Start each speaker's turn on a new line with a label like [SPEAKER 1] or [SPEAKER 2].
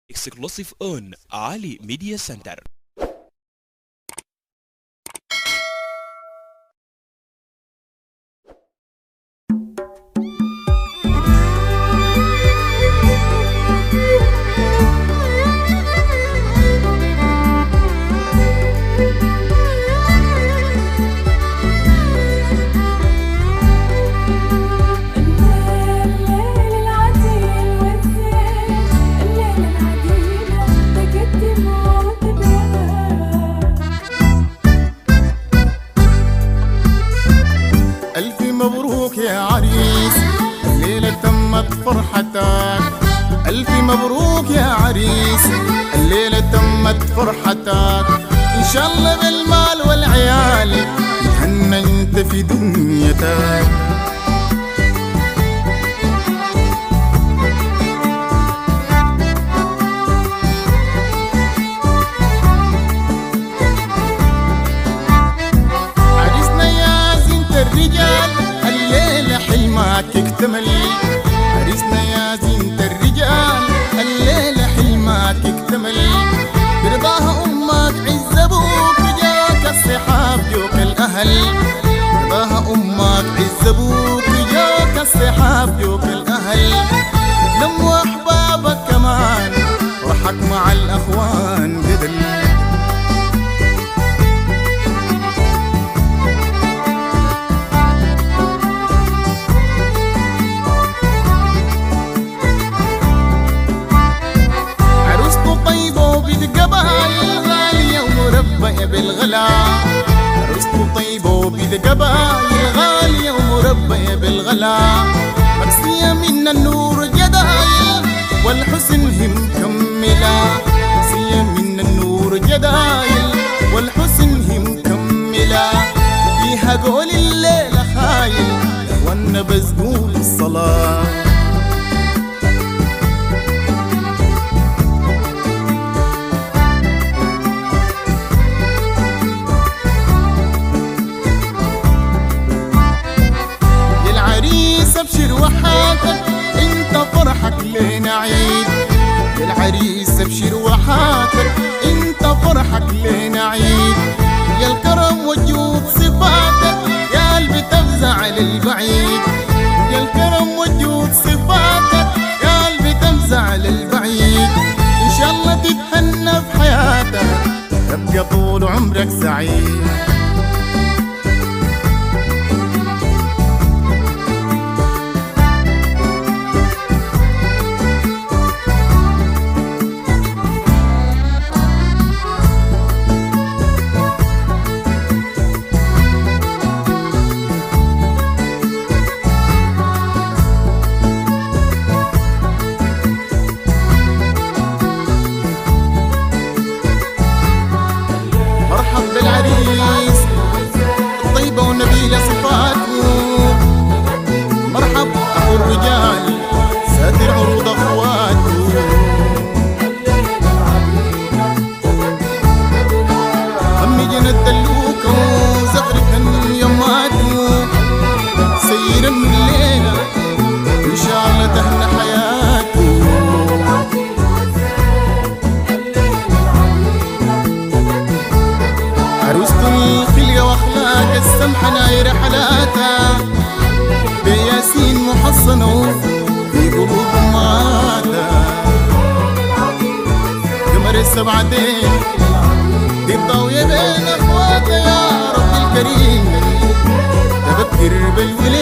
[SPEAKER 1] Exclusive on Ali Media Center.
[SPEAKER 2] ألف مبروك يا عريس، الليلة تمت فرحتك. ألف مبروك يا عريس، الليلة تمت فرحتك. إن شاء الله بالمال والعيال تهنى انت في دنيتك. اكتمل عريسنا يا زينة الرجال، الليلة حلمك اكتمل. برضاها امك عز ابوك جاك الصحاب جوك الاهل. برضاها امك عز ابوك جاك الصحاب جوك الاهل. لموا احبابك كمان روحك مع الاخوان بدل. بالغلا عروسته طيبة وبيد قبايل غالية ومربية بالغلا. مكسية من النور جدايل والحسن هي مكملة. مكسية من النور جدايل والحسن هي مكملة. فيها قول الليلة خايل وانا بسقول الصلاة. ابشر وحاتك انت فرحك لينا عيد. يا العريس ابشر وحاتك انت فرحك لينا عيد. يا الكرم وجود صفاتك يا قلبي تفزع للبعيد. يا الكرم وجود صفاتك يا قلبي تفزع للبعيد. ان شاء الله تتهنى في حياتك تبقى طول عمرك سعيد. بالعريس الطيبة ونبيلة صفاته. مرحب أخو الرجال ساتر عروض أخواته. عمي جنى الدلوكة وزغرة يماته. سيرا من الليلة إن شاء الله تهنى حياته. عروسته الخلقة واخلاق السمحة نايرة حالاتها. بياسين محصنة في قلوب اماتها. قمر السبعتين دي الضاوية بين اخواتها. يا رب الكريم تذكر بالولاد